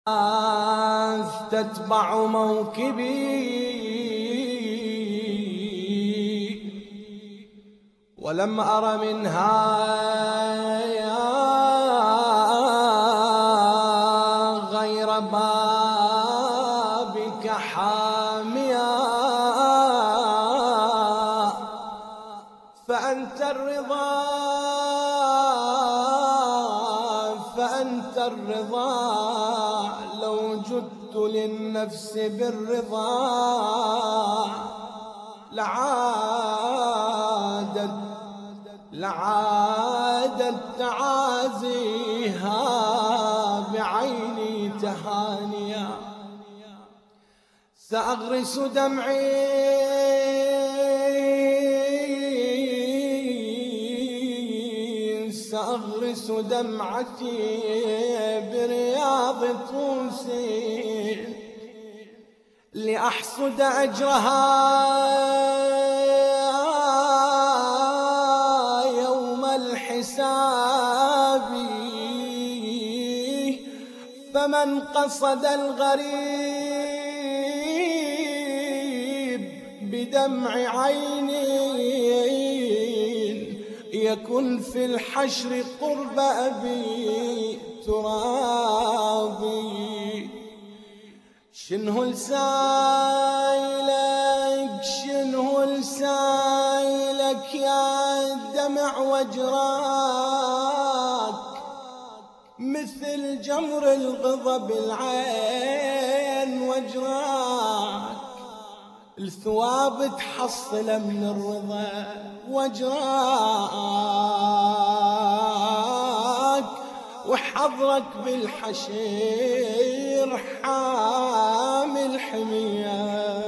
تتبع موكبي ولم أر منها غير بابك حاميا. فأنت الرضا فأنت الرضا لو جدت للنفس بالرضا لعادت تعازيها بعيني تهانيا. سأغرس دمعتي برياض طوسي لأحصد أجرها يوم الحساب. فمن قصد الغريب بدمع عيني يكن في الحشر قرب أبي ترابي. شنه لسايلك يا الدمع وجراك مثل جمر الغضب العين وجراك. الثواب تحصل من الرضا وجراك وحضرك بالحشير حامل حمية.